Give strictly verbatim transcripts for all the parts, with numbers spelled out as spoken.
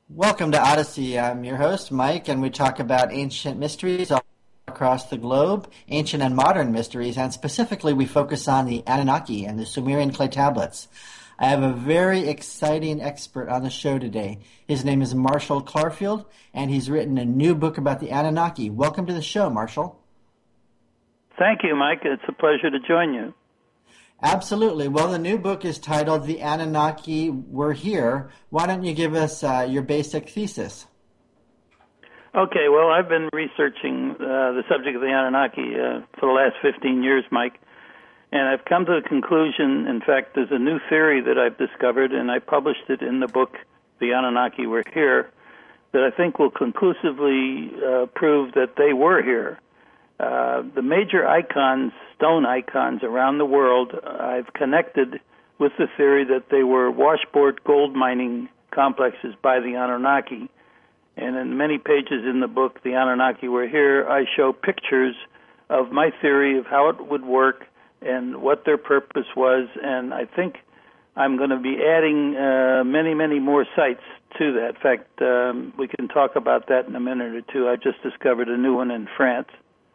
Welcome to Odyssey. I'm your host, Mike, and we talk about ancient mysteries all across the globe, ancient and modern mysteries, and specifically we focus on the Anunnaki and the Sumerian clay tablets. I have a very exciting expert on the show today. His name is Marshall Clarfield, and he's written a new book about the Anunnaki. Welcome to the show, Marshall. Thank you, Mike. It's a pleasure to join you. Absolutely. Well, the new book is titled The Anunnaki Were Here. Why don't you give us uh, your basic thesis? Okay, well, I've been researching uh, the subject of the Anunnaki uh, for the last fifteen years, Mike, and I've come to the conclusion, in fact, there's a new theory that I've discovered, and I published it in the book, The Anunnaki Were Here, that I think will conclusively uh, prove that they were here. Uh, the major icons, stone icons around the world, I've connected with the theory that they were washboard gold mining complexes by the Anunnaki. And in many pages in the book, The Anunnaki Were Here, I show pictures of my theory of how it would work and what their purpose was. And I think I'm going to be adding uh, many, many more sites to that. In fact, um, we can talk about that in a minute or two. I just discovered a new one in France.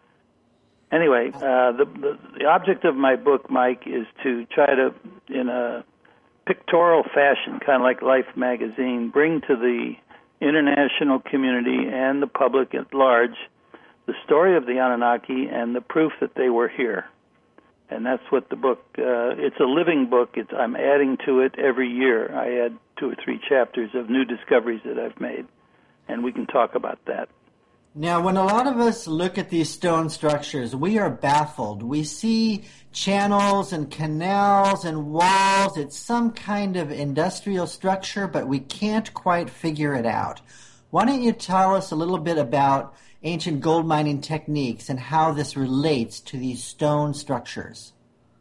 Anyway, uh, the, the the object of my book, Mike, is to try to, in a pictorial fashion, kind of like Life magazine, bring to the international community and the public at large the story of the Anunnaki and the proof that they were here. And that's what the book, uh, it's a living book. It's, I'm adding to it every year. I add two or three chapters of new discoveries that I've made, and we can talk about that. Now, when a lot of us look at these stone structures, we are baffled. We see channels and canals and walls. It's some kind of industrial structure, but we can't quite figure it out. Why don't you tell us a little bit about ancient gold mining techniques and how this relates to these stone structures?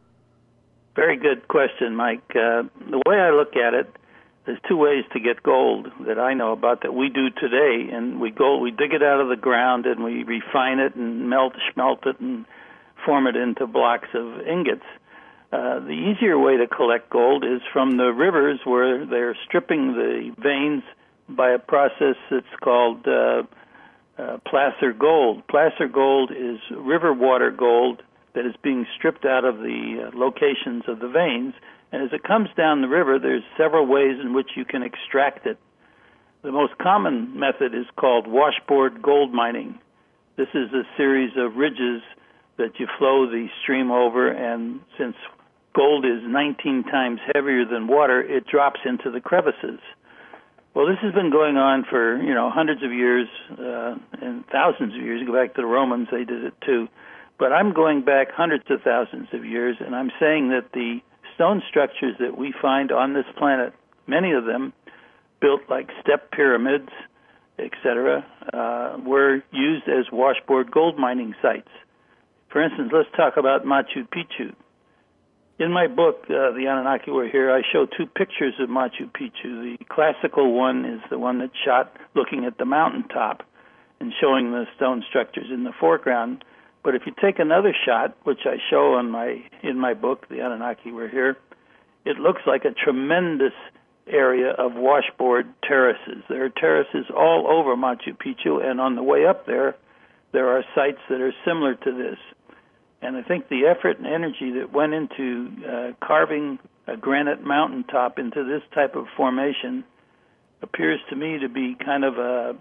Very good question, Mike. Uh, the way I look at it, there's two ways to get gold that I know about that we do today, and we gold we dig it out of the ground and we refine it and melt smelt it and form it into blocks of ingots. Uh, the easier way to collect gold is from the rivers where they're stripping the veins by a process that's called uh, uh, placer gold. Placer gold is river water gold that is being stripped out of the uh, locations of the veins. And as it comes down the river, there's several ways in which you can extract it. The most common method is called washboard gold mining. This is a series of ridges that you flow the stream over, and since gold is nineteen times heavier than water, it drops into the crevices. Well, this has been going on for, you know, hundreds of years uh, and thousands of years. You go back to the Romans, they did it too. But I'm going back hundreds of thousands of years, and I'm saying that the stone structures that we find on this planet, many of them built like step pyramids, et cetera, uh, were used as washboard gold mining sites. For instance, let's talk about Machu Picchu. In my book, uh, The Anunnaki Were Here, I show two pictures of Machu Picchu. The classical one is the one that's shot looking at the mountaintop and showing the stone structures in the foreground. But if you take another shot, which I show on my in my book, The Anunnaki Were Here, it looks like a tremendous area of washboard terraces. There are terraces all over Machu Picchu, and on the way up there, there are sites that are similar to this. And I think the effort and energy that went into uh, carving a granite mountaintop into this type of formation appears to me to be kind of a,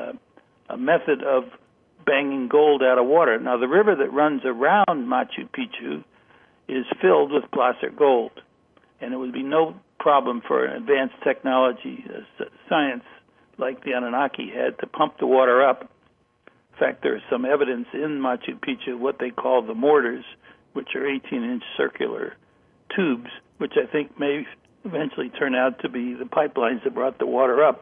a, a method of banging gold out of water. Now, the river that runs around Machu Picchu is filled with placer gold, and it would be no problem for an advanced technology, uh, science like the Anunnaki had, to pump the water up. In fact, there is some evidence in Machu Picchu what they call the mortars, which are eighteen-inch circular tubes, which I think may eventually turn out to be the pipelines that brought the water up.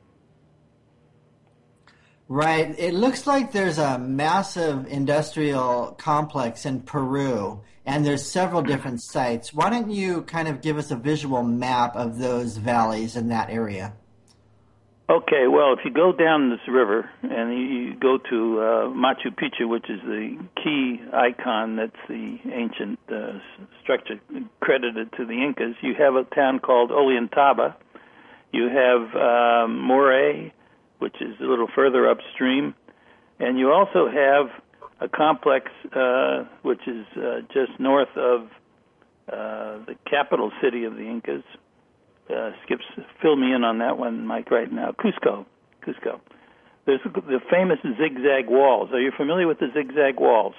Right. It looks like there's a massive industrial complex in Peru, and there's several different sites. Why don't you kind of give us a visual map of those valleys in that area? Okay, well, if you go down this river and you go to uh, Machu Picchu, which is the key icon that's the ancient uh, structure credited to the Incas, you have a town called Ollantaytambo, You have uh, Moray, which is a little further upstream. And you also have a complex uh, which is uh, just north of uh, the capital city of the Incas. Uh, skips, fill me in on that one, Mike, right now. Cusco. Cusco. There's the famous zigzag walls. Are you familiar with the zigzag walls?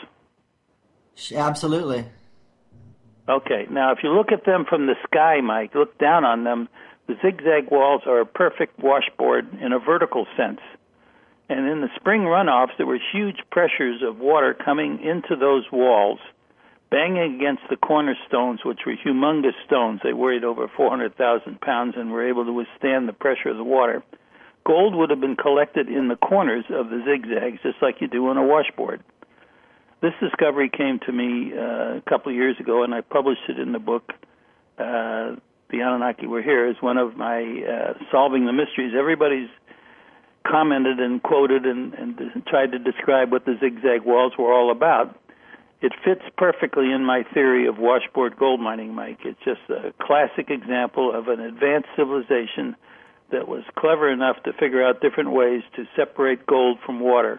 Absolutely. Okay. Now, if you look at them from the sky, Mike, look down on them, the zigzag walls are a perfect washboard in a vertical sense. And in the spring runoffs, there were huge pressures of water coming into those walls, banging against the cornerstones, which were humongous stones. They weighed over four hundred thousand pounds and were able to withstand the pressure of the water. Gold would have been collected in the corners of the zigzags, just like you do on a washboard. This discovery came to me uh, a couple of years ago, and I published it in the book, uh, The Anunnaki Were Here, as one of my uh, Solving the Mysteries. Everybody's commented and quoted and, and tried to describe what the zigzag walls were all about. It fits perfectly in my theory of washboard gold mining, Mike. It's just a classic example of an advanced civilization that was clever enough to figure out different ways to separate gold from water.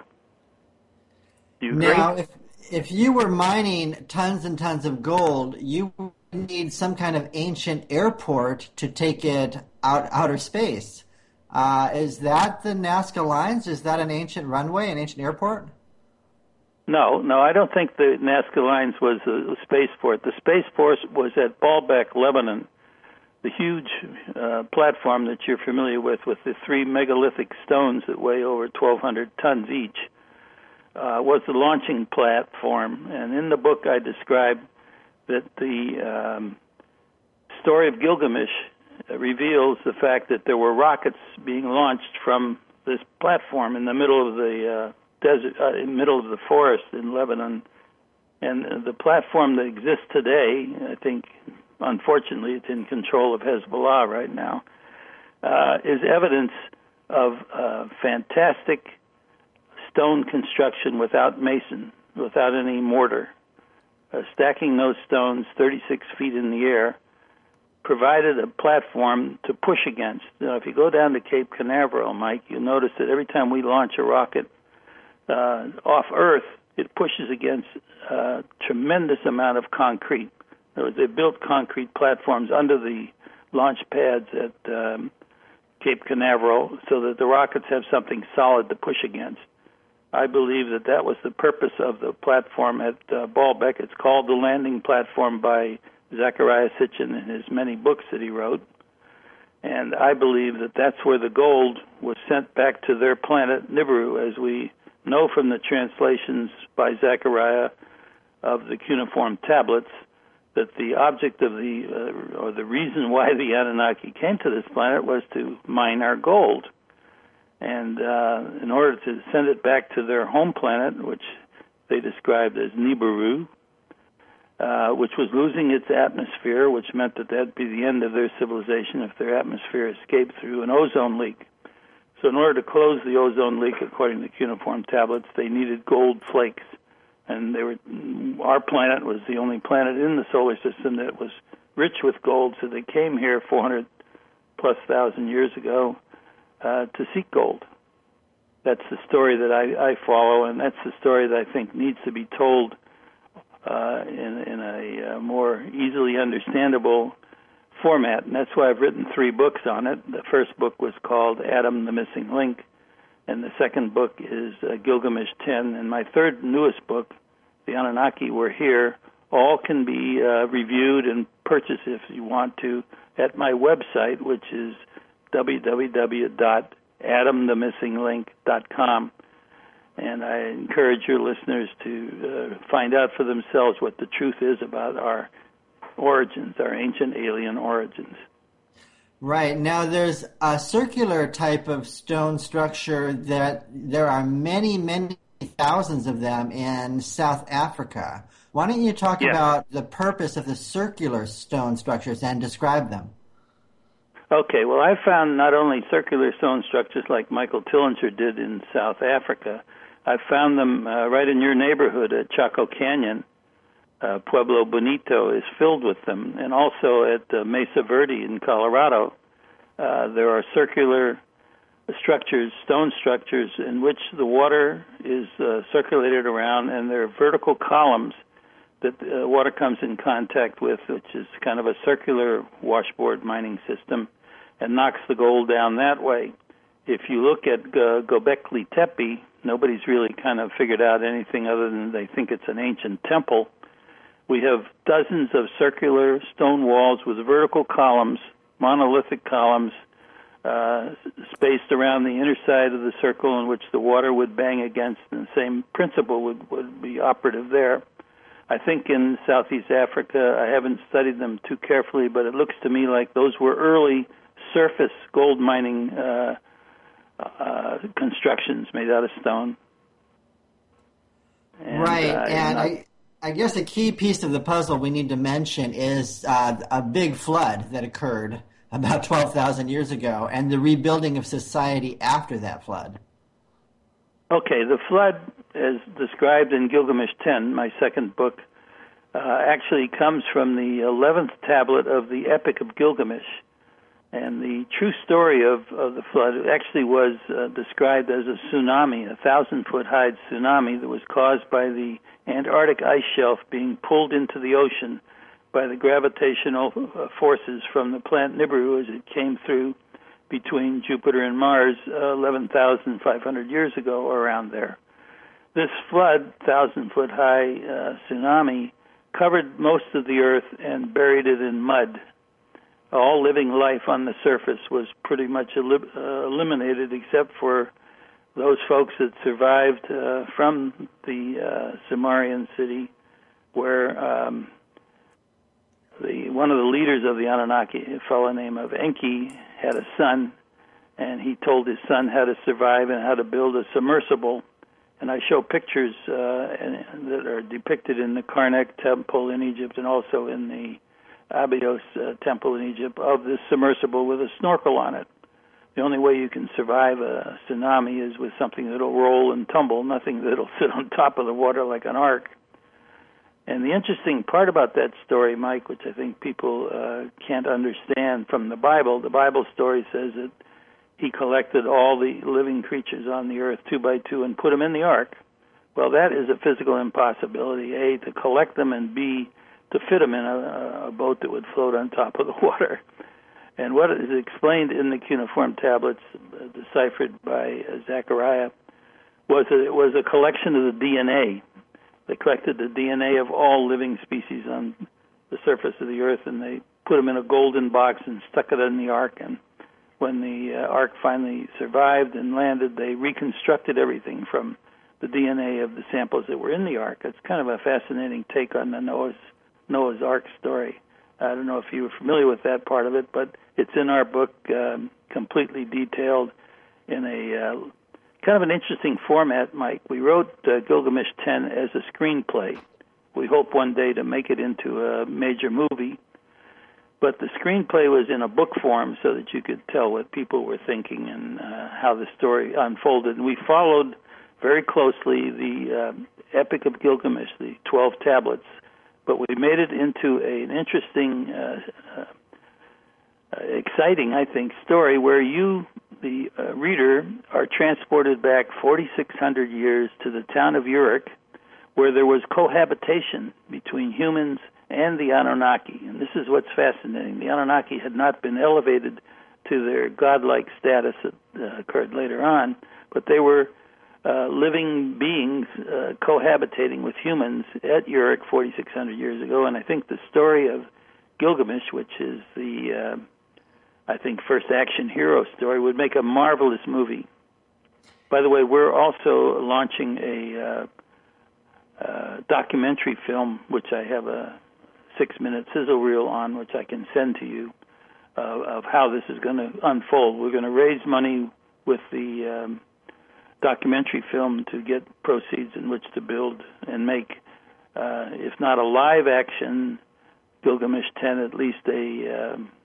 Do you agree? Now, if, if you were mining tons and tons of gold, you would need some kind of ancient airport to take it out outer space. Uh, is that the Nazca Lines? Is that an ancient runway, an ancient airport? No, no, I don't think the Nazca Lines was a, a spaceport. The spaceport was at Baalbek, Lebanon, the huge uh, platform that you're familiar with, with the three megalithic stones that weigh over twelve hundred tons each, uh, was the launching platform. And in the book I describe that the um, story of Gilgamesh reveals the fact that there were rockets being launched from this platform in the middle of the uh, desert, uh, in the middle of the forest in Lebanon. And uh, the platform that exists today, I think, unfortunately, it's in control of Hezbollah right now, uh, is evidence of uh, fantastic stone construction without mason, without any mortar. Uh, stacking those stones thirty-six feet in the air provided a platform to push against. Now, if you go down to Cape Canaveral, Mike, you'll notice that every time we launch a rocket uh, off Earth, it pushes against a tremendous amount of concrete. In other words, they built concrete platforms under the launch pads at um, Cape Canaveral so that the rockets have something solid to push against. I believe that that was the purpose of the platform at uh, Baalbek. It's called the landing platform by Zecharia Sitchin in his many books that he wrote. And I believe that that's where the gold was sent back to their planet, Nibiru, as we know from the translations by Zecharia of the cuneiform tablets, that the object of the, uh, or the reason why the Anunnaki came to this planet was to mine our gold. And uh, in order to send it back to their home planet, which they described as Nibiru, uh, which was losing its atmosphere, which meant that that'd be the end of their civilization if their atmosphere escaped through an ozone leak. So in order to close the ozone leak, according to cuneiform tablets, they needed gold flakes. And they were, our planet was the only planet in the solar system that was rich with gold, so they came here four hundred plus thousand years ago uh, to seek gold. That's the story that I, I follow, and that's the story that I think needs to be told uh, in, in a uh, more easily understandable format, and that's why I've written three books on it. The first book was called Adam, the Missing Link, and the second book is uh, Gilgamesh ten, and my third newest book, The Anunnaki Were Here. All can be uh, reviewed and purchased if you want to at my website, which is w w w dot adam the missing link dot com. And I encourage your listeners to uh, find out for themselves what the truth is about our origins, our ancient alien origins. Right. Now, there's a circular type of stone structure that there are many, many thousands of them in South Africa. Why don't you talk yeah. about the purpose of the circular stone structures and describe them? Okay. Well, I found not only circular stone structures like Michael Tillinger did in South Africa, I found them uh, right in your neighborhood at Chaco Canyon. Uh, Pueblo Bonito is filled with them, and also at uh, Mesa Verde in Colorado, uh, Uh, there are circular structures, stone structures, in which the water is uh, circulated around, and there are vertical columns that uh, water comes in contact with, which is kind of a circular washboard mining system, and knocks the gold down that way. If you look at uh, Göbekli Tepe, nobody's really kind of figured out anything other than they think it's an ancient temple. We have dozens of circular stone walls with vertical columns, monolithic columns, uh, spaced around the inner side of the circle in which the water would bang against, and the same principle would, would be operative there. I think in Southeast Africa, I haven't studied them too carefully, but it looks to me like those were early surface gold mining uh, uh, constructions made out of stone. And, right, uh, and not... I, I guess a key piece of the puzzle we need to mention is uh, a big flood that occurred about twelve thousand years ago, and the rebuilding of society after that flood. Okay, the flood, as described in Gilgamesh ten, my second book, uh, actually comes from the eleventh tablet of the Epic of Gilgamesh. And the true story of, of the flood actually was uh, described as a tsunami, a thousand-foot-high tsunami that was caused by the Antarctic ice shelf being pulled into the ocean by the gravitational uh, forces from the planet Nibiru as it came through between Jupiter and Mars uh, eleven thousand five hundred years ago, or around there. This flood, thousand-foot-high uh, tsunami, covered most of the Earth and buried it in mud. All living life on the surface was pretty much el- uh, eliminated, except for those folks that survived uh, from the uh, Sumerian city, where um, the one of the leaders of the Anunnaki, a fellow named of Enki, had a son, and he told his son how to survive and how to build a submersible. And I show pictures uh, and, that are depicted in the Karnak temple in Egypt and also in the Abydos uh, temple in Egypt of this submersible with a snorkel on it. The only way you can survive a tsunami is with something that'll roll and tumble, nothing that'll sit on top of the water like an ark. And the interesting part about that story, Mike, which I think people uh, can't understand from the Bible, the Bible story says that he collected all the living creatures on the earth two by two and put them in the ark. Well, that is a physical impossibility, A, to collect them, and B, to fit them in a, a boat that would float on top of the water. And what is explained in the cuneiform tablets, uh, deciphered by uh, Zechariah, was that it was a collection of the D N A. They collected the D N A of all living species on the surface of the earth, and they put them in a golden box and stuck it in the ark. And when the uh, ark finally survived and landed, they reconstructed everything from the D N A of the samples that were in the ark. It's kind of a fascinating take on the Noah's Noah's Ark story. I don't know if you were familiar with that part of it, but it's in our book, um, completely detailed in a uh, kind of an interesting format, Mike. We wrote uh, Gilgamesh ten as a screenplay. We hope one day to make it into a major movie. But the screenplay was in a book form so that you could tell what people were thinking and uh, how the story unfolded. And we followed very closely the uh, Epic of Gilgamesh, the twelve tablets, but we made it into a, an interesting, uh, uh, exciting, I think, story where you, the uh, reader, are transported back forty-six hundred years to the town of Uruk, where there was cohabitation between humans and the Anunnaki. And this is what's fascinating. The Anunnaki had not been elevated to their godlike status that uh, occurred later on, but they were uh, living beings uh, cohabitating with humans at Uruk forty-six hundred years ago. And I think the story of Gilgamesh, which is the, uh, I think, first action hero story, would make a marvelous movie. By the way, we're also launching a uh, uh, documentary film, which I have a six-minute sizzle reel on, which I can send to you, uh, of how this is going to unfold. We're going to raise money with the um, documentary film to get proceeds in which to build and make, uh, if not a live-action Gilgamesh ten, at least a, um,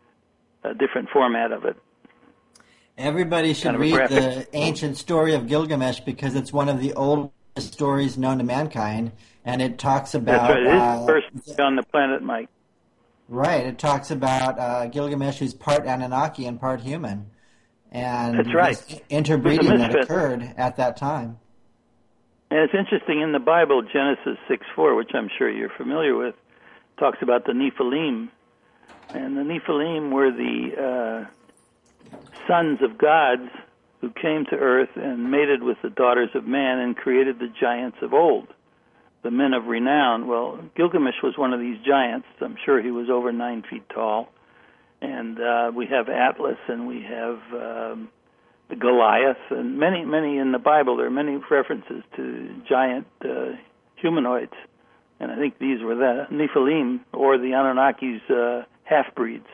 a different format of it. Everybody should kind of read the ancient story of Gilgamesh because it's one of the oldest stories known to mankind, and it talks about... That's right. It is the first on the planet, Mike. Right. It talks about uh, Gilgamesh who's part Anunnaki and part human, and That's right. this He was a interbreeding that misfit. occurred at that time. And it's interesting, in the Bible, Genesis six four, which I'm sure you're familiar with, talks about the Nephilim. And the Nephilim were the uh, sons of gods who came to earth and mated with the daughters of man and created the giants of old, the men of renown. Well, Gilgamesh was one of these giants. I'm sure he was over nine feet tall. And uh, we have Atlas, and we have um, Goliath, and many, many in the Bible. There are many references to giant uh, humanoids. And I think these were the Nephilim, or the Anunnaki's uh, half-breeds.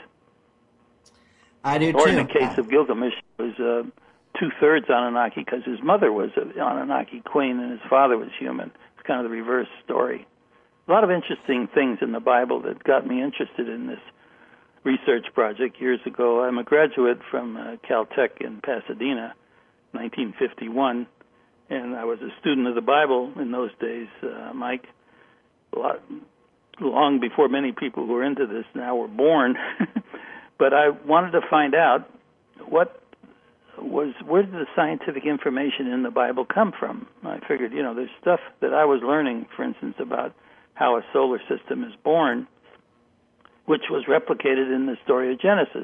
I do Or too. in the case of Gilgamesh, it was uh, two-thirds Anunnaki because his mother was an Anunnaki queen and his father was human. It's kind of the reverse story. A lot of interesting things in the Bible that got me interested in this research project years ago. I'm a graduate from uh, Caltech in Pasadena, nineteen fifty-one, and I was a student of the Bible in those days, uh, Mike, a lot, long before many people who are into this now were born. But I wanted to find out what was, where did the scientific information in the Bible come from? I figured, you know, there's stuff that I was learning, for instance, about how a solar system is born, which was replicated in the story of Genesis.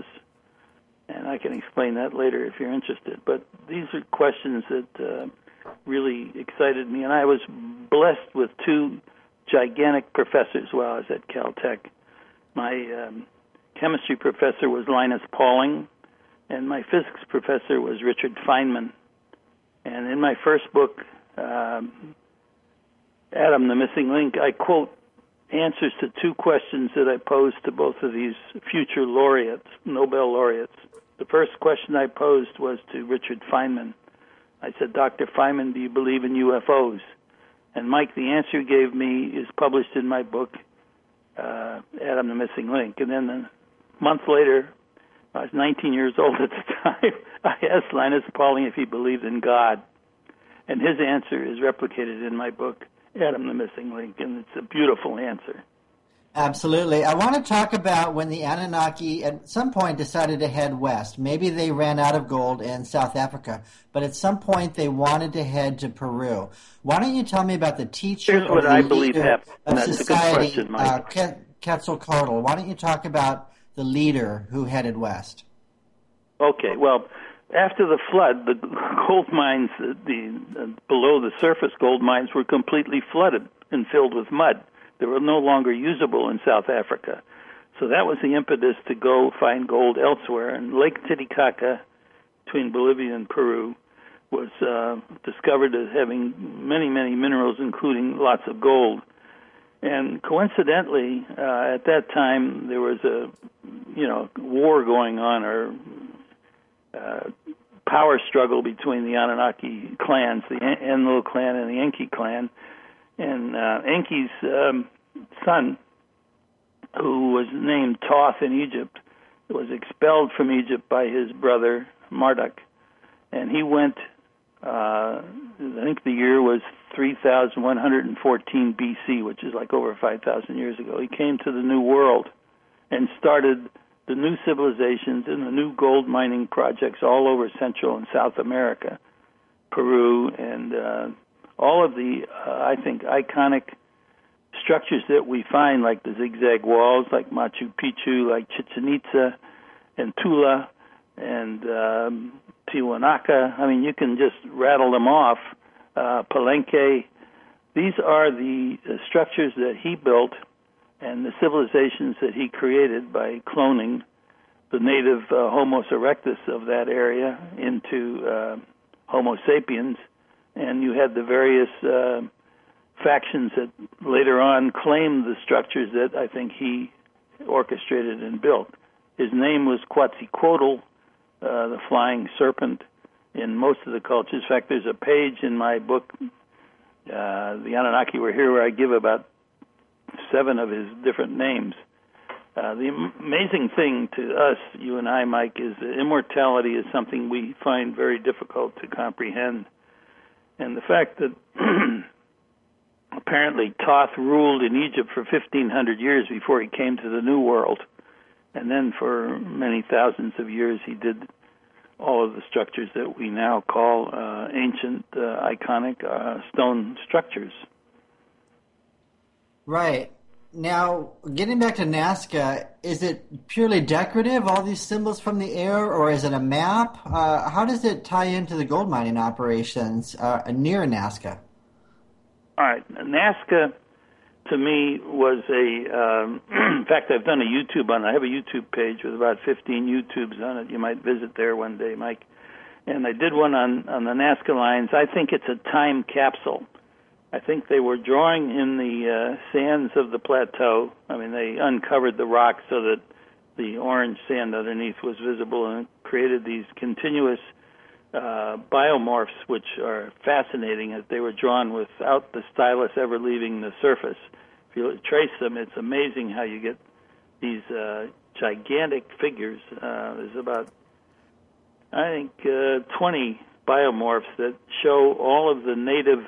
And I can explain that later if you're interested. But these are questions that uh, really excited me. And I was blessed with two gigantic professors while I was at Caltech. My um, chemistry professor was Linus Pauling, and my physics professor was Richard Feynman. And in my first book, um, Adam, the Missing Link, I quote answers to two questions that I posed to both of these future laureates, Nobel laureates. The first question I posed was to Richard Feynman. I said, Doctor Feynman, do you believe in U F Os? And Mike, the answer he gave me is published in my book, uh, Adam, the Missing Link. And then a month later, I was nineteen years old at the time, I asked Linus Pauling if he believed in God. And his answer is replicated in my book, Adam, the Missing Link, and it's a beautiful answer. Absolutely. I want to talk about when the Anunnaki at some point decided to head west. Maybe they ran out of gold in South Africa, but at some point they wanted to head to Peru. Why don't you tell me about the teacher Here's or what the I believe leader happened. of That's society, a good question, Mike. uh, Ke- Quetzalcoatl? Why don't you talk about the leader who headed west? Okay, well, after the flood, the gold mines, the, the uh, below the surface gold mines were completely flooded and filled with mud. They were no longer usable in South Africa. So that was the impetus to go find gold elsewhere. And Lake Titicaca, between Bolivia and Peru, was uh, discovered as having many, many minerals, including lots of gold. And coincidentally, uh, at that time, there was a, you know, war going on, or uh, power struggle between the Anunnaki clans, the Enlil clan and the Enki clan. And uh, Enki's um, son, who was named Thoth in Egypt, was expelled from Egypt by his brother Marduk. And he went, uh, I think the year was three thousand one hundred fourteen B C, which is like over five thousand years ago. He came to the New World and started the new civilizations and the new gold mining projects all over Central and South America, Peru, and uh, all of the, uh, I think, iconic structures that we find, like the zigzag walls, like Machu Picchu, like Chichen Itza and Tula and um, Tiwanaku. I mean, you can just rattle them off. Uh, Palenque. These are the uh, structures that he built and the civilizations that he created by cloning the native uh, Homo erectus of that area into uh, Homo sapiens. And you had the various uh, factions that later on claimed the structures that I think he orchestrated and built. His name was Quetzalcoatl, uh, the flying serpent, in most of the cultures. In fact, there's a page in my book, uh, The Anunnaki Were Here, where I give about seven of his different names. Uh, the amazing thing to us, you and I, Mike, is that immortality is something we find very difficult to comprehend. And the fact that apparently Thoth ruled in Egypt for fifteen hundred years before he came to the New World. And then for many thousands of years he did all of the structures that we now call uh, ancient, uh, iconic uh, stone structures. Right. Now, getting back to Nazca, is it purely decorative, all these symbols from the air, or is it a map? Uh, how does it tie into the gold mining operations uh, near Nazca? All right. Nazca, to me, was a... Um, in fact, I've done a YouTube on it. I have a YouTube page with about fifteen YouTubes on it. You might visit there one day, Mike. And I did one on, on the Nazca lines. I think it's a time capsule. I think they were drawing in the uh, sands of the plateau. I mean, they uncovered the rock so that the orange sand underneath was visible and created these continuous uh, biomorphs, which are fascinating as they were drawn without the stylus ever leaving the surface. If you trace them, it's amazing how you get these uh, gigantic figures. Uh, there's about, I think, uh, twenty biomorphs that show all of the native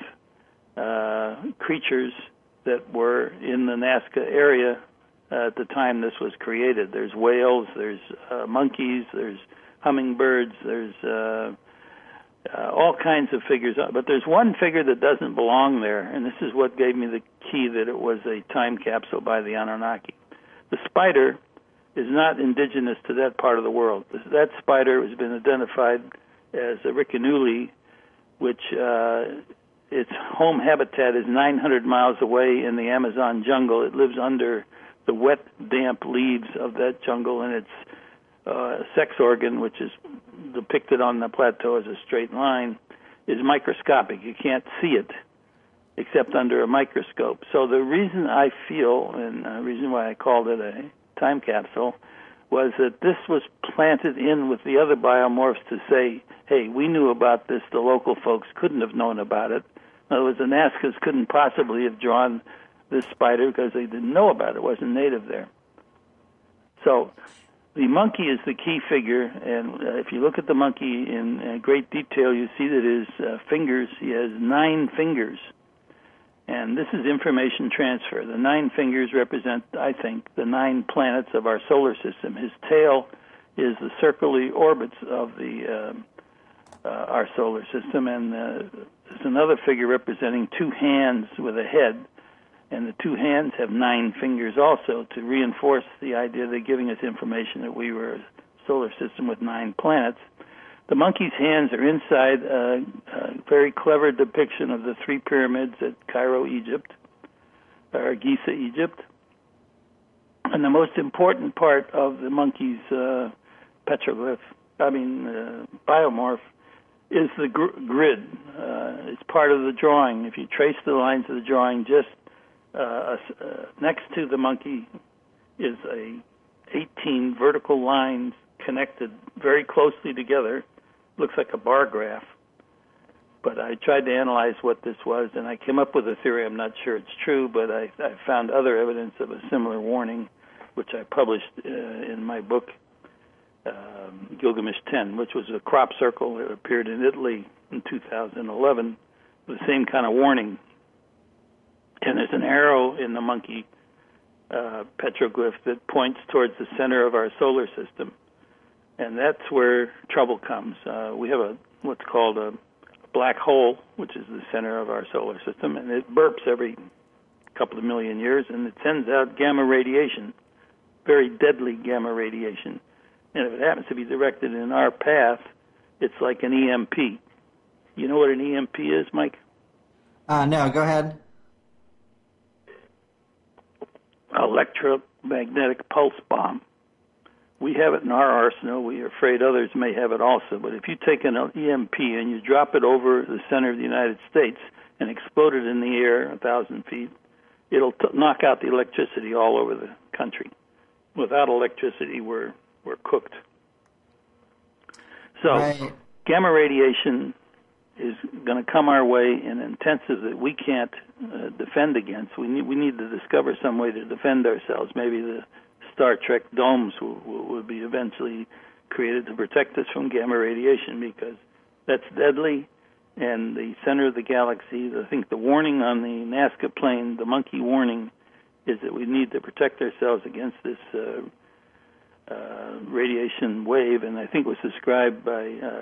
Uh, creatures that were in the Nazca area uh, at the time this was created. There's whales, there's uh, monkeys, there's hummingbirds, there's uh, uh, all kinds of figures. But there's one figure that doesn't belong there, and this is what gave me the key that it was a time capsule by the Anunnaki. The spider is not indigenous to that part of the world. That spider has been identified as a Rickenuli, which uh, its home habitat is nine hundred miles away in the Amazon jungle. It lives under the wet, damp leaves of that jungle, and its uh, sex organ, which is depicted on the plateau as a straight line, is microscopic. You can't see it except under a microscope. So the reason I feel, and the reason why I called it a time capsule, was that this was planted in with the other biomorphs to say, hey, we knew about this, the local folks couldn't have known about it. In other words, the Nazcas couldn't possibly have drawn this spider because they didn't know about it. It wasn't native there. So the monkey is the key figure, and uh, if you look at the monkey in uh, great detail, you see that his uh, fingers, he has nine fingers. And this is information transfer. The nine fingers represent, I think, the nine planets of our solar system. His tail is the circular orbits of the uh, uh, our solar system, and uh, there's another figure representing two hands with a head, and the two hands have nine fingers also to reinforce the idea they're giving us information that we were a solar system with nine planets. The monkey's hands are inside a, a very clever depiction of the three pyramids at Cairo, Egypt, or Giza, Egypt. And the most important part of the monkey's uh, petroglyph, I mean uh, biomorph, is the gr- grid. Uh, it's part of the drawing. If you trace the lines of the drawing, just uh, uh, next to the monkey is a eighteen vertical lines connected very closely together. Looks like a bar graph. But I tried to analyze what this was, and I came up with a theory. I'm not sure it's true, but I, I found other evidence of a similar warning, which I published uh, in my book, um, Gilgamesh ten, which was a crop circle that appeared in Italy in two thousand eleven, with the same kind of warning. And there's an arrow in the monkey uh, petroglyph that points towards the center of our solar system. And that's where trouble comes. Uh, we have a what's called a black hole, which is the center of our solar system, and it burps every couple of million years, and it sends out gamma radiation, very deadly gamma radiation. And if it happens to be directed in our path, it's like an E M P. You know what an E M P is, Mike? Uh, no, go ahead. Electromagnetic pulse bomb. We have it in our arsenal. We are afraid others may have it also. But if you take an E M P and you drop it over the center of the United States and explode it in the air a thousand feet, it'll t- knock out the electricity all over the country. Without electricity, we're we're cooked. So Right. gamma radiation is going to come our way in intensive that we can't uh, defend against. We need we need to discover some way to defend ourselves. Maybe the Star Trek domes will, will, will be eventually created to protect us from gamma radiation, because that's deadly, and the center of the galaxy. I think the warning on the Nazca plane, the monkey warning, is that we need to protect ourselves against this uh, uh, radiation wave, and I think it was described by uh,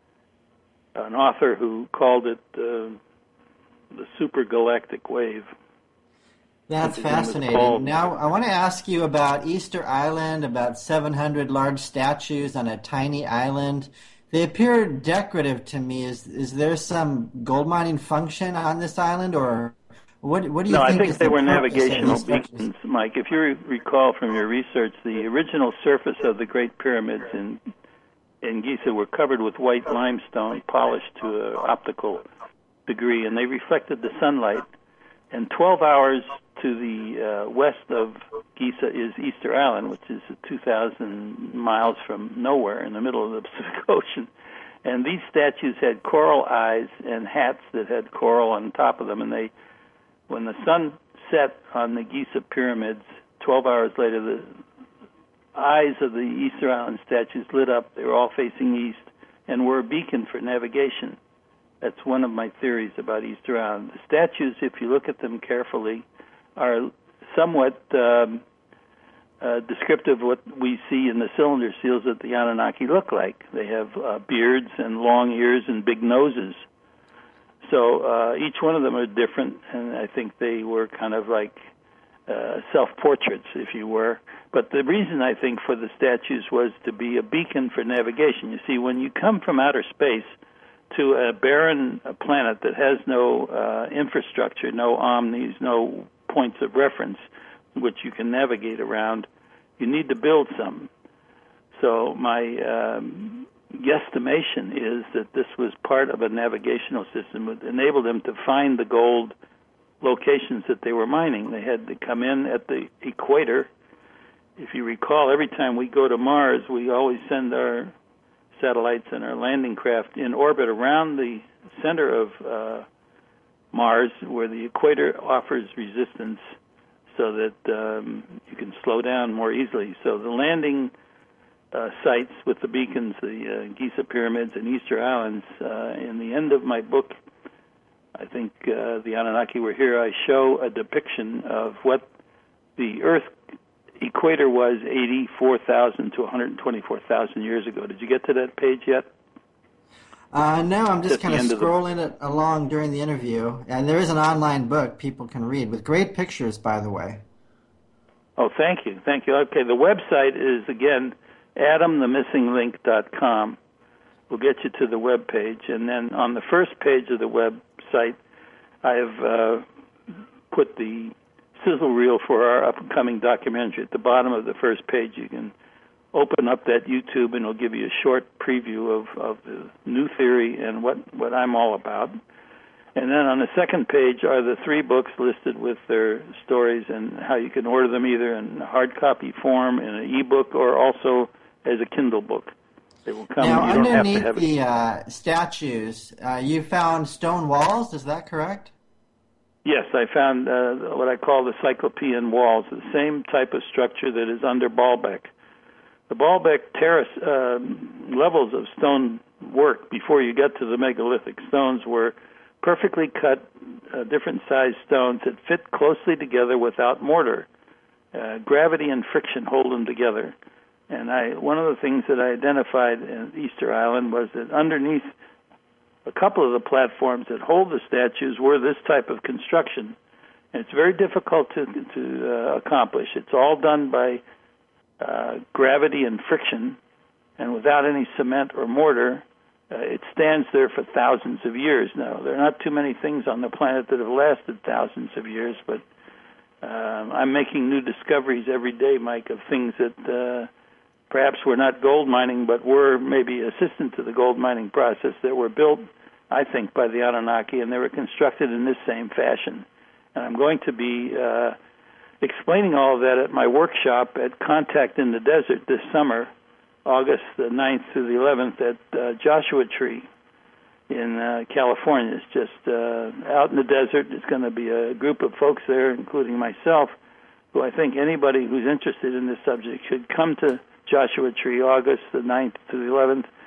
an author who called it uh, the supergalactic wave. That's fascinating. Now, I want to ask you about Easter Island, about seven hundred large statues on a tiny island. They appear decorative to me. Is is there some gold mining function on this island, or what, what do you no, think? No, I think is they the were navigational beacons, statues? Mike. If you recall from your research, the original surface of the Great Pyramids in in Giza were covered with white limestone, polished to an optical degree, and they reflected the sunlight. And twelve hours to the uh, west of Giza is Easter Island, which is two thousand miles from nowhere in the middle of the Pacific Ocean. And these statues had coral eyes and hats that had coral on top of them. And they, when the sun set on the Giza pyramids, twelve hours later, the eyes of the Easter Island statues lit up. They were all facing east and were a beacon for navigation. That's one of my theories about Easter Island. The statues, if you look at them carefully, are somewhat um, uh, descriptive of what we see in the cylinder seals that the Anunnaki look like. They have uh, beards and long ears and big noses. So uh, each one of them are different, and I think they were kind of like uh, self-portraits, if you were. But the reason, I think, for the statues was to be a beacon for navigation. You see, when you come from outer space to a barren planet that has no uh, infrastructure, no omnis, no points of reference which you can navigate around, you need to build some. So my um, guesstimation is that this was part of a navigational system that enabled them to find the gold locations that they were mining. They had to come in at the equator. If you recall, every time we go to Mars, we always send our satellites and our landing craft in orbit around the center of uh, Mars, where the equator offers resistance so that um, you can slow down more easily. So the landing uh, sites with the beacons, the uh, Giza pyramids and Easter Islands, uh, in the end of my book, I think uh, the Anunnaki were here, I show a depiction of what the Earth equator was eighty-four thousand to one hundred twenty-four thousand years ago. Did you get to that page yet? Uh, no, I'm just kind of scrolling the... it along during the interview. And there is an online book people can read with great pictures, by the way. Oh, thank you. Thank you. Okay, the website is, again, adam the missing link dot com. We'll get you to the web page. And then on the first page of the website, I have uh, put the sizzle reel for our upcoming documentary. At the bottom of the first page, you can open up that YouTube, and it'll give you a short preview of, of the new theory and what, what I'm all about. And then on the second page are the three books listed with their stories and how you can order them either in hard copy form, in an e-book, or also as a Kindle book. They will come. Now, and you don't have to underneath have the uh, statues, uh, you found stone walls. Is that correct? Yes, I found uh, what I call the Cyclopean walls, the same type of structure that is under Baalbek. The Baalbek terrace uh, levels of stone work before you get to the megalithic stones were perfectly cut, uh, different sized stones that fit closely together without mortar. Uh, gravity and friction hold them together. And I, one of the things that I identified in Easter Island was that underneath a couple of the platforms that hold the statues were this type of construction. And it's very difficult to, to uh, accomplish. It's all done by uh, gravity and friction, and without any cement or mortar, uh, it stands there for thousands of years. Now, there are not too many things on the planet that have lasted thousands of years, but um, I'm making new discoveries every day, Mike, of things that uh, perhaps were not gold mining, but were maybe assistant to the gold mining process, that were built, I think, by the Anunnaki, and they were constructed in this same fashion. And I'm going to be uh, explaining all of that at my workshop at Contact in the Desert this summer, August the ninth through the eleventh, at uh, Joshua Tree in uh, California. It's just uh, out in the desert. It's going to be a group of folks there, including myself, who I think anybody who's interested in this subject should come to Joshua Tree, August the ninth to the eleventh,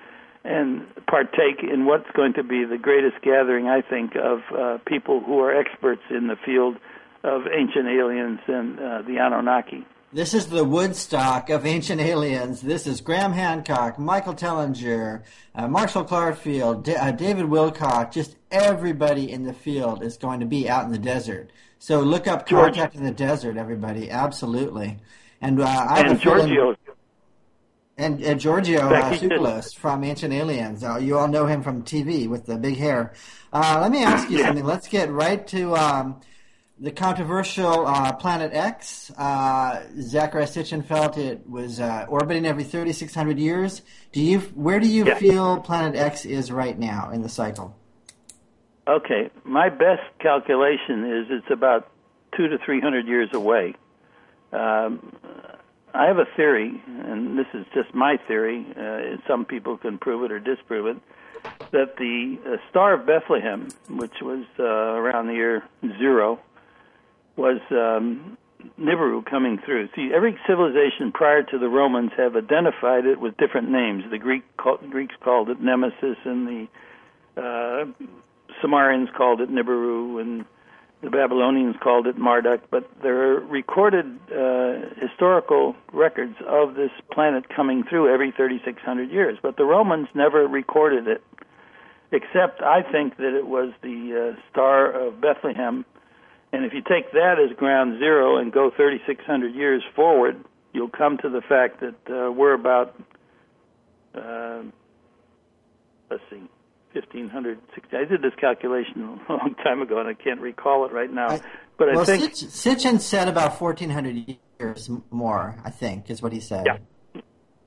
and partake in what's going to be the greatest gathering, I think, of uh, people who are experts in the field of ancient aliens and uh, the Anunnaki. This is the Woodstock of ancient aliens. This is Graham Hancock, Michael Tellinger, uh, Marshall Clarfield, D- uh, David Wilcock. Just everybody in the field is going to be out in the desert. So look up George. Contact in the Desert, everybody. Absolutely. And uh, I have and a feeling, Giorgio. and, and Giorgio uh, Becky did- Tsoukalos from Ancient Aliens. Uh, you all know him from T V with the big hair. Uh, let me ask you Yeah. something. Let's get right to um, the controversial uh, Planet X. Uh, Zecharia Sitchin felt it was uh, orbiting every thirty-six hundred years. Do you? Where do you Yeah. feel Planet X is right now in the cycle? Okay, my best calculation is it's about two to three hundred years away. Um, I have a theory, and this is just my theory. Uh, some people can prove it or disprove it. That the uh, Star of Bethlehem, which was uh, around the year zero, was um, Nibiru coming through. See, every civilization prior to the Romans have identified it with different names. The Greek call, Greeks called it Nemesis, and the uh, Sumerians called it Nibiru, and the Babylonians called it Marduk. But there are recorded uh, historical records of this planet coming through every thirty-six hundred years. But the Romans never recorded it, except I think that it was the uh, Star of Bethlehem. And if you take that as ground zero and go thirty-six hundred years forward, you'll come to the fact that uh, we're about, uh, let's see, fifteen sixty. I did this calculation a long time ago, and I can't recall it right now. I, but I well, think Sitch, Sitchin said about fourteen hundred years more, I think, is what he said. Yeah.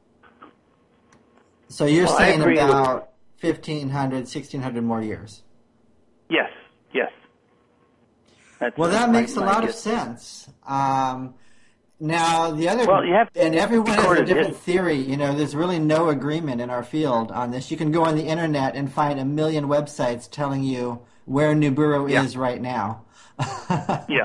So you're Well, I saying agree about fifteen hundred, sixteen hundred more years. yes, yes. That's Well, that my- makes a my lot of guess. sense. Um, now, the other, Well, you have to and everyone has a record it. different theory. You know, there's really no agreement in our field on this. You can go on the internet and find a million websites telling you where Nibiru Yeah. is right now. Yeah.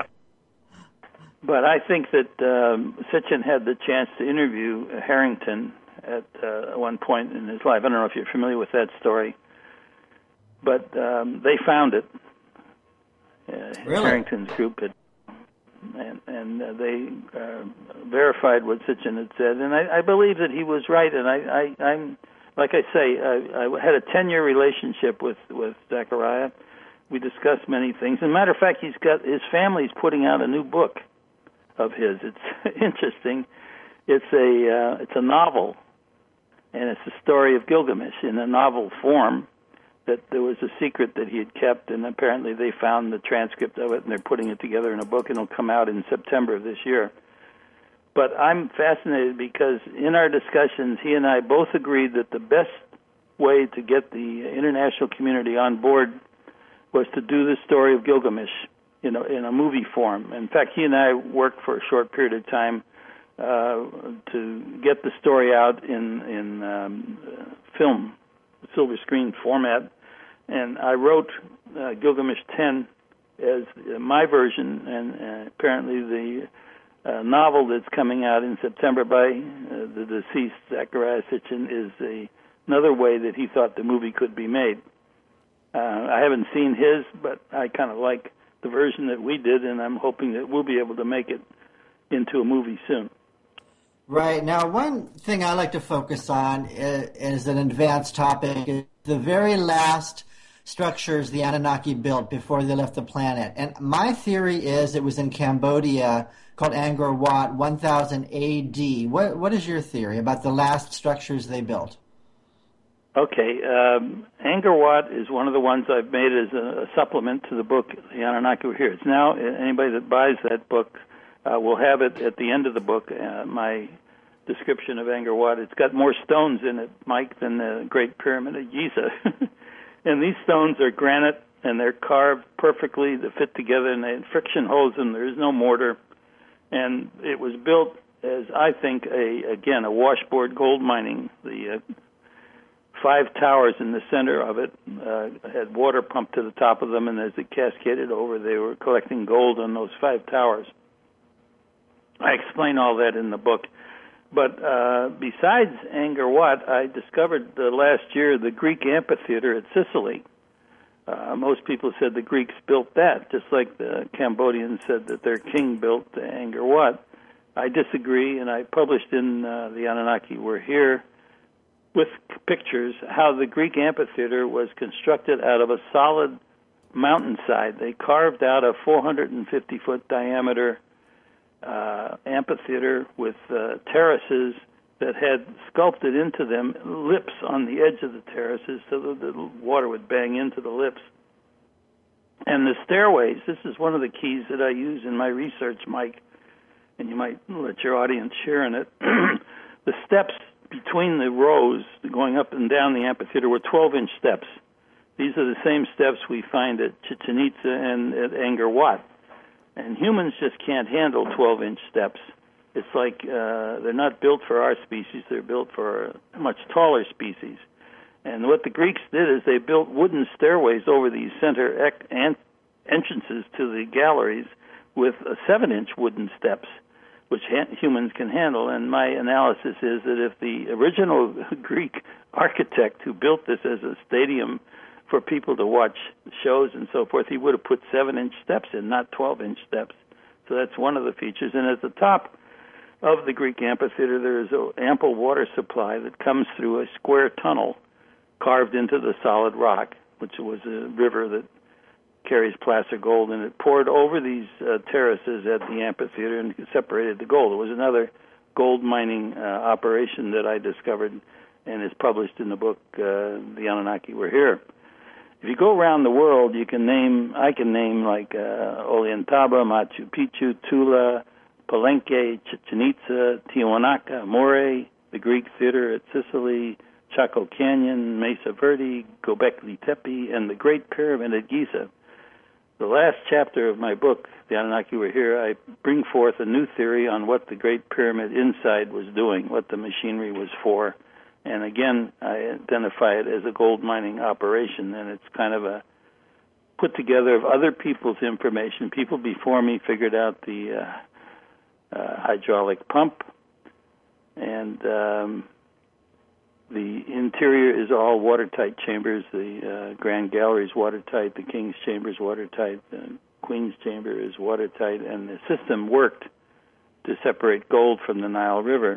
But I think that um, Sitchin had the chance to interview Harrington at uh, one point in his life. I don't know if you're familiar with that story, but um, they found it. Uh, Really? Harrington's group had, and, and uh, they uh, verified what Sitchin had said, and I, I believe that he was right. And I, I, I'm, like I say, I, I had a ten-year relationship with with Zecharia. We discussed many things. As a matter of fact, he's got his family's putting out a new book of his. It's interesting. It's a uh, it's a novel, and it's the story of Gilgamesh in a novel form. That there was a secret that he had kept, and apparently they found the transcript of it, and they're putting it together in a book, and it'll come out in September of this year. But I'm fascinated because in our discussions, he and I both agreed that the best way to get the international community on board was to do the story of Gilgamesh, you know, in a movie form. In fact, he and I worked for a short period of time uh, to get the story out in in um, film, silver screen format, and I wrote uh, Gilgamesh ten as uh, my version, and uh, apparently the uh, novel that's coming out in September by uh, the deceased Zecharia Sitchin is a, another way that he thought the movie could be made. Uh, I haven't seen his, but I kind of like the version that we did, and I'm hoping that we'll be able to make it into a movie soon. Right. Now, one thing I like to focus on is, is an advanced topic, is the very last structures the Anunnaki built before they left the planet. And my theory is it was in Cambodia called Angkor Wat, one thousand A D. What, what is your theory about the last structures they built? Okay. Um, Angkor Wat is one of the ones I've made as a, a supplement to the book, The Anunnaki Were Here. It's now, anybody that buys that book uh, will have it at the end of the book, uh, my description of Angkor Wat. It's got more stones in it, Mike, than the Great Pyramid of Giza. And these stones are granite, and they're carved perfectly to fit together, and they have friction holes, and there is no mortar. And it was built as, I think, a again, a washboard gold mining. The uh, five towers in the center of it uh, had water pumped to the top of them, and as it cascaded over, they were collecting gold on those five towers. I explain all that in the book. But uh, besides Angkor Wat, I discovered uh, last year the Greek amphitheater at Sicily. Uh, most people said the Greeks built that, just like the Cambodians said that their king built the Angkor Wat. I disagree, and I published in uh, the Anunnaki We're Here with pictures how the Greek amphitheater was constructed out of a solid mountainside. They carved out a four hundred fifty foot diameter uh, amphitheater with uh, terraces that had sculpted into them lips on the edge of the terraces so that the water would bang into the lips. And the stairways, this is one of the keys that I use in my research, Mike, and you might let your audience share in it. The steps between the rows going up and down the amphitheater were twelve-inch steps. These are the same steps we find at Chichen Itza and at Angkor Wat. And humans just can't handle twelve-inch steps. It's like uh, they're not built for our species. They're built for a much taller species. And what the Greeks did is they built wooden stairways over these center ec- an- entrances to the galleries with uh, seven-inch wooden steps, which ha- humans can handle. And my analysis is that if the original Greek architect who built this as a stadium for people to watch shows and so forth, he would have put seven-inch steps in, not twelve-inch steps. So that's one of the features. And at the top of the Greek amphitheater, there is an ample water supply that comes through a square tunnel carved into the solid rock, which was a river that carries placer gold, and it poured over these uh, terraces at the amphitheater and separated the gold. It was another gold mining uh, operation that I discovered and is published in the book, uh, The Anunnaki Were Here. If you go around the world, you can name, I can name like uh, Ollantaytambo, Machu Picchu, Tula, Palenque, Chichen Itza, Tiwanaku, Morey, the Greek Theater at Sicily, Chaco Canyon, Mesa Verde, Göbekli Tepe, and the Great Pyramid at Giza. The last chapter of my book, The Anunnaki Were Here, I bring forth a new theory on what the Great Pyramid inside was doing, what the machinery was for. And again, I identify it as a gold mining operation, and it's kind of a put together of other people's information. People before me figured out the uh, uh, hydraulic pump, and um, the interior is all watertight chambers. The uh, Grand Gallery is watertight, the King's Chamber is watertight, the Queen's Chamber is watertight, and the system worked to separate gold from the Nile River.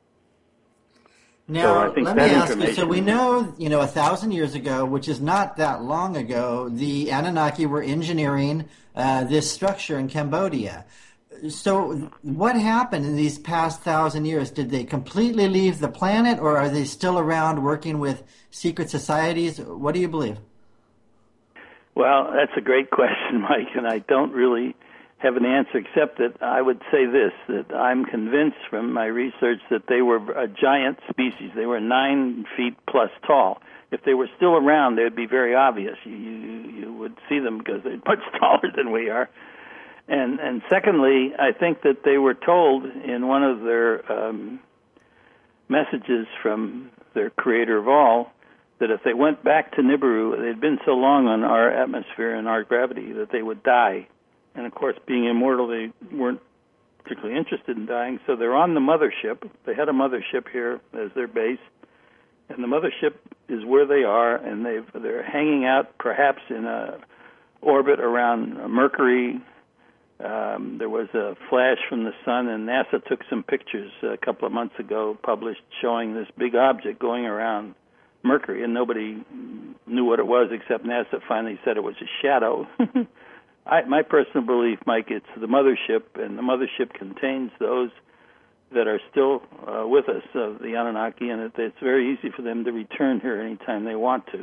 Now, so I think let that me ask you, information... so we know, you know, a thousand years ago, which is not that long ago, the Anunnaki were engineering uh, this structure in Cambodia. So what happened in these past thousand years? Did they completely leave the planet, or are they still around working with secret societies? What do you believe? Well, that's a great question, Mike, and I don't really have an answer except that I would say this, that I'm convinced from my research that they were a giant species. They were nine feet plus tall. If they were still around, they would be very obvious. You, you, you would see them because they're much taller than we are. And and secondly, I think that they were told in one of their um, messages from their creator of all that if they went back to Nibiru, they'd been so long on our atmosphere and our gravity that they would die. And of course, being immortal, they weren't particularly interested in dying, so they're on the mothership. They had a mothership here as their base, and the mothership is where they are, and they've, they're hanging out perhaps in a orbit around Mercury. Um, there was a flash from the sun, and NASA took some pictures a couple of months ago, published, showing this big object going around Mercury, and nobody knew what it was except NASA finally said it was a shadow. I, my personal belief, Mike, it's the mothership, and the mothership contains those that are still uh, with us, uh, the Anunnaki, and it, it's very easy for them to return here anytime they want to.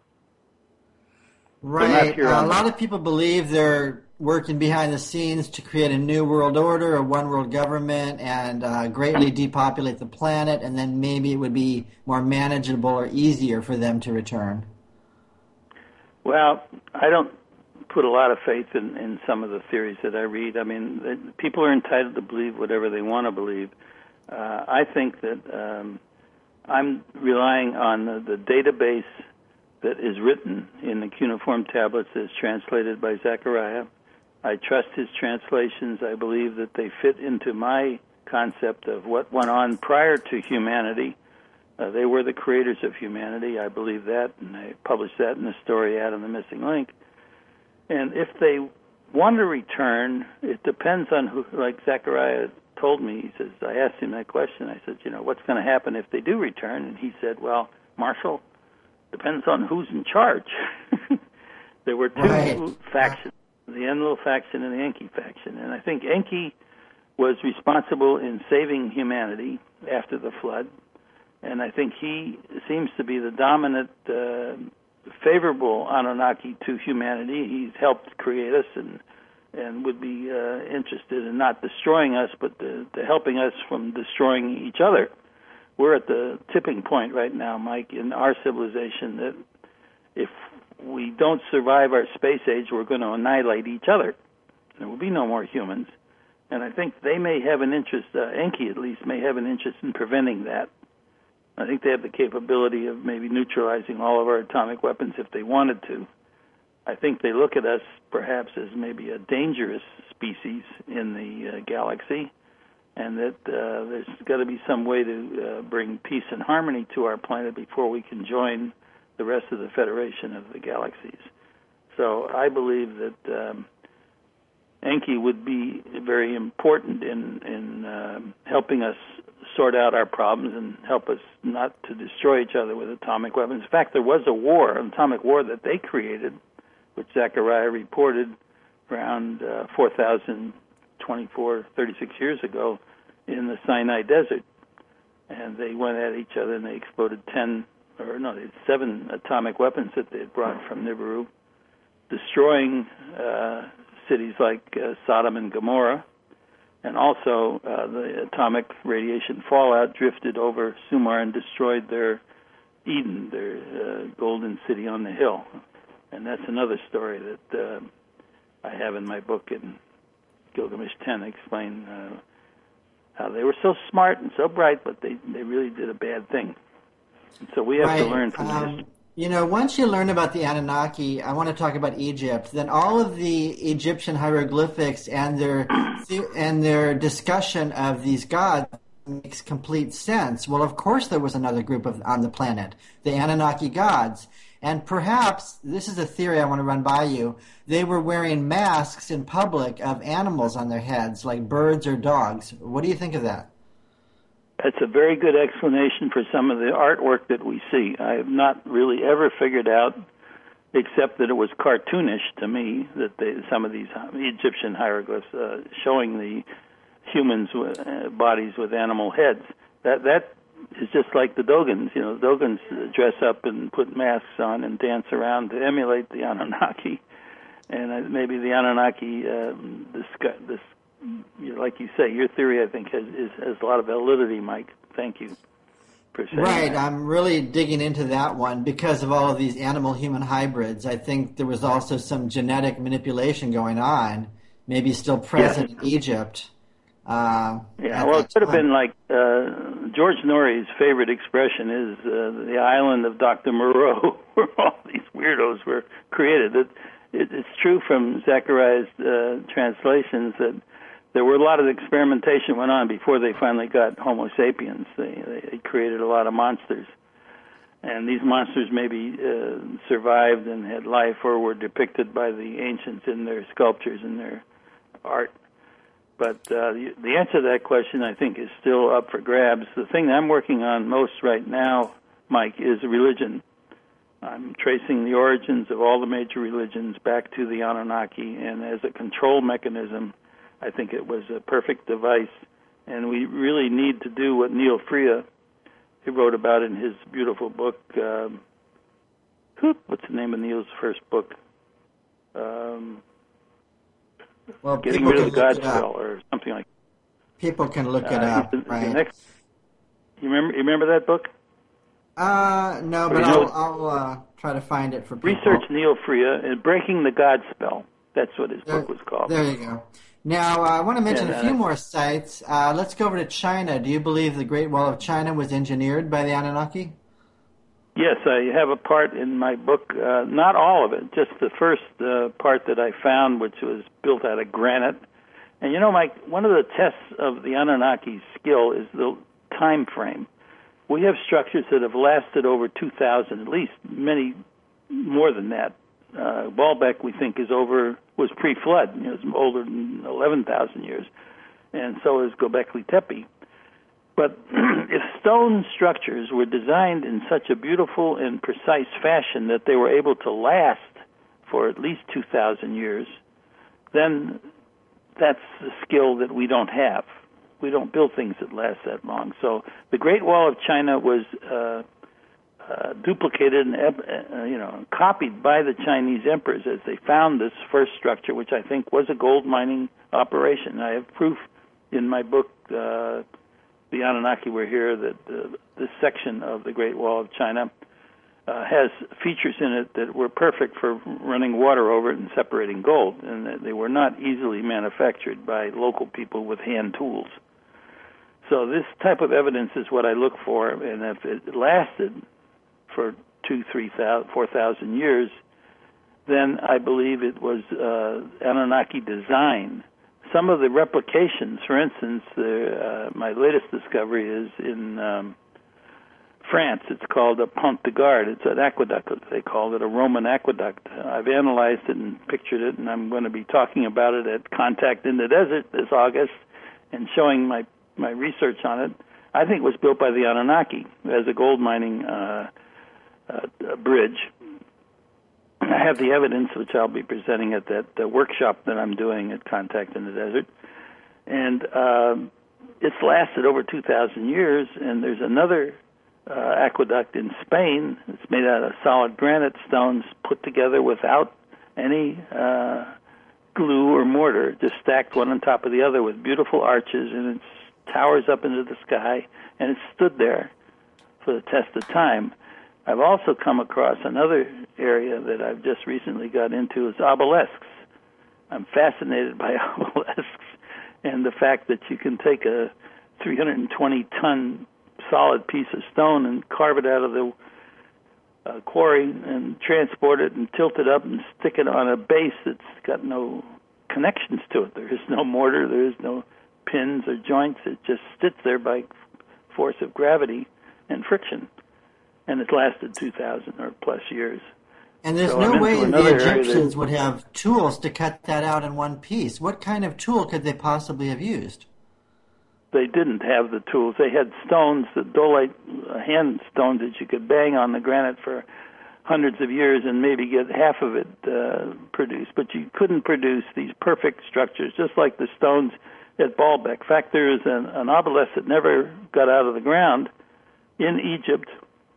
Right. Uh, a lot of people believe they're working behind the scenes to create a new world order, a one world government, and uh, greatly depopulate the planet, and then maybe it would be more manageable or easier for them to return. Well, I don't put a lot of faith in, in some of the theories that I read. I mean, people are entitled to believe whatever they want to believe. Uh, I think that um, I'm relying on the, the database that is written in the cuneiform tablets as translated by Zechariah. I trust his translations. I believe that they fit into my concept of what went on prior to humanity. Uh, they were the creators of humanity. I believe that, and I published that in the story Adam the Missing Link. And if they want to return, it depends on who, like Zechariah told me. He says, I asked him that question. I said, you know, what's going to happen if they do return? And he said, well, Marshall, depends on who's in charge. There were two right. factions, the Enlil faction and the Enki faction. And I think Enki was responsible in saving humanity after the flood. And I think he seems to be the dominant, uh, favorable Anunnaki to humanity. He's helped create us and and would be uh, interested in not destroying us, but the, the helping us from destroying each other. We're at the tipping point right now, Mike, in our civilization that if we don't survive our space age, we're going to annihilate each other. There will be no more humans. And I think they may have an interest, uh, Enki at least, may have an interest in preventing that. I think they have the capability of maybe neutralizing all of our atomic weapons if they wanted to. I think they look at us perhaps as maybe a dangerous species in the uh, galaxy, and that uh, there's got to be some way to uh, bring peace and harmony to our planet before we can join the rest of the Federation of the Galaxies. So I believe that um, Enki would be very important in, in uh, helping us sort out our problems and help us not to destroy each other with atomic weapons. In fact, there was a war, an atomic war that they created, which Zechariah reported around uh, four thousand twenty-four, thirty-six years ago in the Sinai Desert. And they went at each other and they exploded ten, or no, they had seven atomic weapons that they had brought from Nibiru, destroying uh, cities like uh, Sodom and Gomorrah. And also uh, the atomic radiation fallout drifted over Sumer and destroyed their Eden, their uh, golden city on the hill. And that's another story that uh, I have in my book in Gilgamesh ten. I explain uh, how they were so smart and so bright, but they, they really did a bad thing. And so we have right. to learn from um, this. You know, once you learn about the Anunnaki, I want to talk about Egypt. Then all of the Egyptian hieroglyphics and their and their discussion of these gods makes complete sense. Well, of course, there was another group of on the planet, the Anunnaki gods, and perhaps this is a theory I want to run by you. They were wearing masks in public of animals on their heads, like birds or dogs. What do you think of that? That's a very good explanation for some of the artwork that we see. I have not really ever figured out, except that it was cartoonish to me, that they, some of these Egyptian hieroglyphs uh, showing the humans' with, uh, bodies with animal heads. That that is just like the Dogons. You know, the Dogons dress up and put masks on and dance around to emulate the Anunnaki. And uh, maybe the Anunnaki, uh, this, this like you say, your theory, I think, has, is, has a lot of validity, Mike. Thank you for saying Right. that. I'm really digging into that one because of all of these animal-human hybrids. I think there was also some genetic manipulation going on, maybe still present yes. in Egypt. Uh, yeah, well, it could have been like uh, George Norrie's favorite expression is uh, the island of Doctor Moreau, where all these weirdos were created. It, it, it's true from Zechariah's uh, translations that there were a lot of experimentation went on before they finally got Homo sapiens. They, they created a lot of monsters. And these monsters maybe uh, survived and had life or were depicted by the ancients in their sculptures and their art. But uh, the, the answer to that question, I think, is still up for grabs. The thing that I'm working on most right now, Mike, is religion. I'm tracing the origins of all the major religions back to the Anunnaki, and as a control mechanism, I think it was a perfect device, and we really need to do what Neil Freya he wrote about in his beautiful book. Um, what's the name of Neil's first book? Um, well, Getting Rid of the God Spell, or something like that. People can look it uh, up, the, right? The next, you remember? You remember that book? Uh, no, but I'll, I'll uh, try to find it for people. Research Neil Freya and Breaking the God Spell. That's what his there, book was called. There you go. Now, uh, I want to mention yeah, a few I, more sites. Uh, let's go over to China. Do you believe the Great Wall of China was engineered by the Anunnaki? Yes, I have a part in my book, uh, not all of it, just the first uh, part that I found, which was built out of granite And you know, Mike, one of the tests of the Anunnaki skill is the time frame. We have structures that have lasted over two thousand, at least many more than that. Uh, Baalbek, we think, is over was pre-flood. You know, it's older than eleven thousand years, and so is Göbekli Tepe. But if stone structures were designed in such a beautiful and precise fashion that they were able to last for at least two thousand years, then that's the skill that we don't have. We don't build things that last that long. So the Great Wall of China was uh, uh, duplicated and uh, you know copied by the Chinese emperors as they found this first structure, which I think was a gold mining operation. I have proof in my book, uh, The Anunnaki Were Here, that uh, this section of the Great Wall of China uh, has features in it that were perfect for running water over it and separating gold, and that they were not easily manufactured by local people with hand tools. So this type of evidence is what I look for, and if it lasted for two, three thousand, four thousand years, then I believe it was uh, Anunnaki design. Some of the replications, for instance, uh, my latest discovery is in um, France. It's called a Pont de Garde. It's an aqueduct, they call it, a Roman aqueduct. I've analyzed it and pictured it, and I'm going to be talking about it at Contact in the Desert this August and showing my my research on it. I think it was built by the Anunnaki as a gold mining uh, uh, bridge. I have the evidence, which I'll be presenting at that uh, workshop that I'm doing at Contact in the Desert. And uh, it's lasted over two thousand years, and there's another uh, aqueduct in Spain. It's made out of solid granite stones put together without any uh, glue or mortar, just stacked one on top of the other with beautiful arches, and it towers up into the sky, and it stood there for the test of time. I've also come across another area that I've just recently got into is obelisks. I'm fascinated by obelisks and the fact that you can take a three hundred twenty ton solid piece of stone and carve it out of the uh, quarry and transport it and tilt it up and stick it on a base that's got no connections to it. There is no mortar, there is no pins or joints. It just sits there by force of gravity and friction. And it's lasted two thousand or plus years. And there's so no way the Egyptians that, would have tools to cut that out in one piece. What kind of tool could they possibly have used? They didn't have the tools. They had stones, the dolite hand stones that you could bang on the granite for hundreds of years and maybe get half of it uh, produced. But you couldn't produce these perfect structures, just like the stones at Baalbek. In fact, there is an, an obelisk that never got out of the ground in Egypt.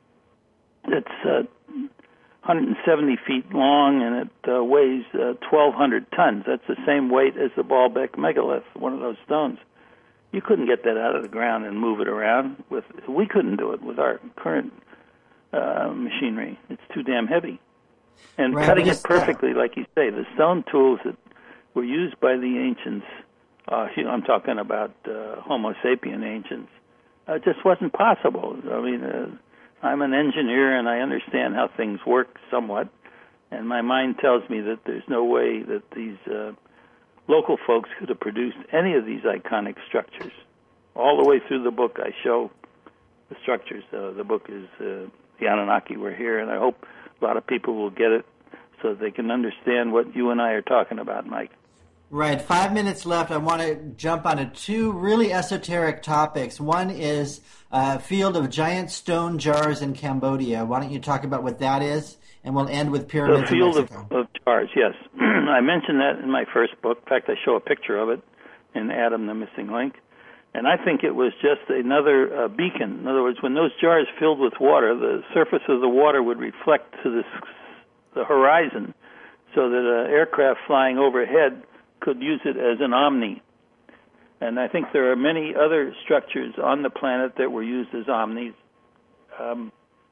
It's uh, one hundred seventy feet long, and it uh, weighs uh, twelve hundred tons. That's the same weight as the Baalbek megalith, one of those stones. You couldn't get that out of the ground and move it around. With we couldn't do it with our current uh, machinery. It's too damn heavy. And right, cutting just, it perfectly, like you say, the stone tools that were used by the ancients, uh, I'm talking about uh, Homo sapien ancients, uh, just wasn't possible. I mean, uh, I'm an engineer, and I understand how things work somewhat, and my mind tells me that there's no way that these uh, local folks could have produced any of these iconic structures. All the way through the book, I show the structures. Uh, the book is uh, The Anunnaki Were Here, and I hope a lot of people will get it so they can understand what you and I are talking about, Mike. Right. Five minutes left. I want to jump onto two really esoteric topics. One is a field of giant stone jars in Cambodia. Why don't you talk about what that is? And we'll end with pyramids in Mexico. The field of, of jars, yes. I mentioned that in my first book. In fact, I show a picture of it in Adam, the Missing Link. And I think it was just another uh, beacon. In other words, when those jars filled with water, the surface of the water would reflect to the, the horizon so that an aircraft flying overhead could use it as an omni. And I think there are many other structures on the planet that were used as omnis. Um,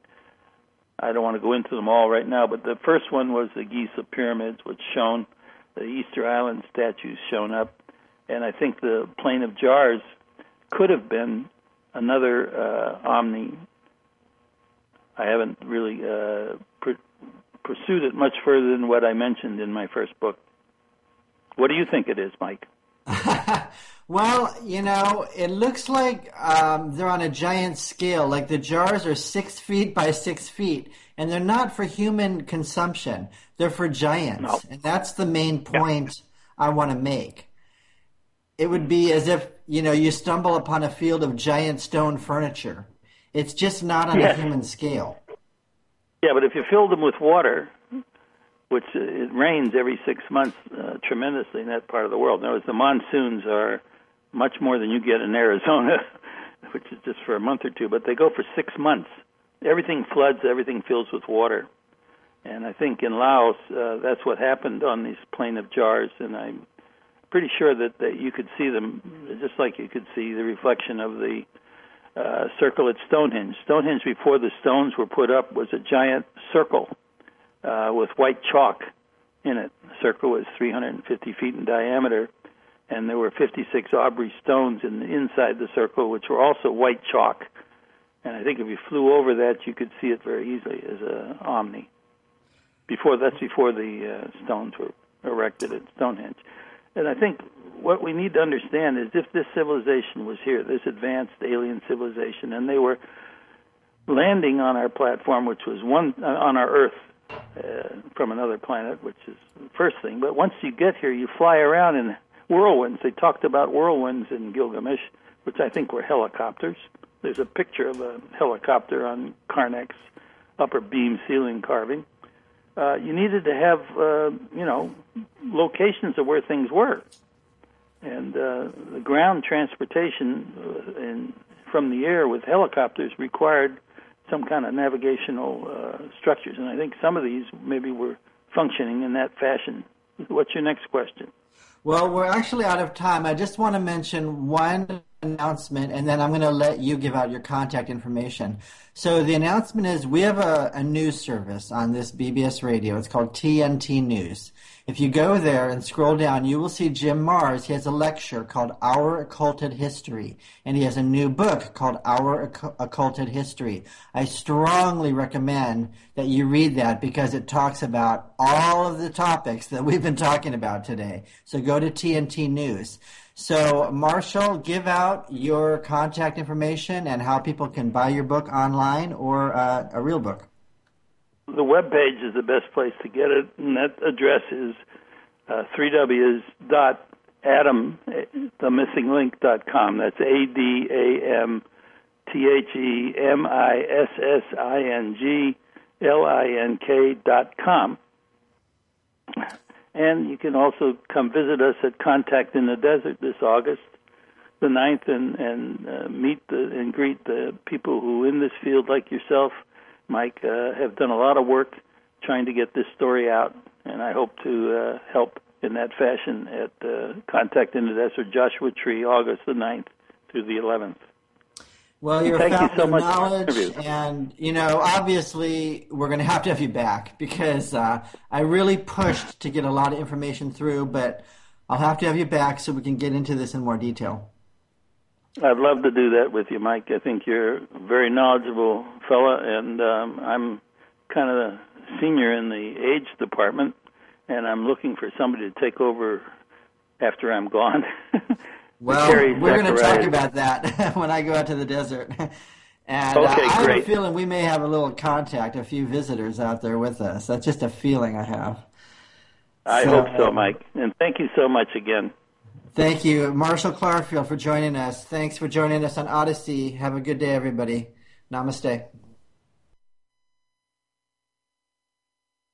I don't want to go into them all right now, but the first one was the Giza pyramids, which shown, the Easter Island statues shown up. And I think the Plain of Jars could have been another uh, omni. I haven't really uh, pr- pursued it much further than what I mentioned in my first book. What do you think it is, Mike? Well, you know, it looks like um, they're on a giant scale. Like the jars are six feet by six feet, and they're not for human consumption. They're for No. giants, and that's the main Yeah. point I want to make. It would be as if, you know, you stumble upon a field of giant stone furniture. It's just not on a Yes. human scale. Yeah, but if you filled them with water, which uh, it rains every six months uh, tremendously in that part of the world. In other words, the monsoons are much more than you get in Arizona, which is just for a month or two, but they go for six months. Everything floods, everything fills with water. And I think in Laos, uh, that's what happened on these plain of jars, and I'm pretty sure that, that you could see them just like you could see the reflection of the uh, circle at Stonehenge. Stonehenge, before the stones were put up, was a giant circle uh, with white chalk in it. The circle was three hundred fifty feet in diameter, and there were fifty-six Aubrey stones in the, inside the circle, which were also white chalk. And I think if you flew over that, you could see it very easily as a omni. Before that's before the uh, stones were erected at Stonehenge. And I think what we need to understand is if this civilization was here, this advanced alien civilization, and they were landing on our platform, which was one uh, on our Earth uh, from another planet, which is the first thing. But once you get here, you fly around in whirlwinds. They talked about whirlwinds in Gilgamesh, which I think were helicopters. There's a picture of a helicopter on Karnak's upper beam ceiling carving. Uh, you needed to have, uh, you know, locations of where things were. And uh, the ground transportation uh, in, from the air with helicopters required some kind of navigational uh, structures. And I think some of these maybe were functioning in that fashion. What's your next question? Well, we're actually out of time. I just want to mention one announcement, and then I'm going to let you give out your contact information. So the announcement is we have a, a news service on this B B S radio. It's called T N T News. If you go there and scroll down, you will see Jim Marrs. He has a lecture called Our Occulted History, and he has a new book called Our Occulted History. I strongly recommend that you read that because it talks about all of the topics that we've been talking about today. So go to T N T News. So, Marshall, give out your contact information and how people can buy your book online or uh, a real book. The web page is the best place to get it, and that address is uh, three W's dot Adam, the missing link dot com. That's A D A M T H E M I S S I N G L I N K dot com. And you can also come visit us at Contact in the Desert this August, the ninth, and, and uh, meet the, and greet the people who in this field, like yourself, Mike, uh, have done a lot of work trying to get this story out. And I hope to uh, help in that fashion at uh, Contact in the Desert, Joshua Tree, August the ninth through the eleventh. Well, you're a Thank you fountain so of much for the knowledge, interview. and, you know, obviously we're going to have to have you back because uh, I really pushed to get a lot of information through, but I'll have to have you back so we can get into this in more detail. I'd love to do that with you, Mike. I think you're a very knowledgeable fella, and um, I'm kind of the senior in the age department, and I'm looking for somebody to take over after I'm gone. Well, we're going to talk about that when I go out to the desert. And okay, uh, I have great. a feeling we may have a little contact, a few visitors out there with us. That's just a feeling I have. I so, hope so, Mike. And thank you so much again. Thank you, Marshall Clarfield, for joining us. Thanks for joining us on Odyssey. Have a good day, everybody. Namaste.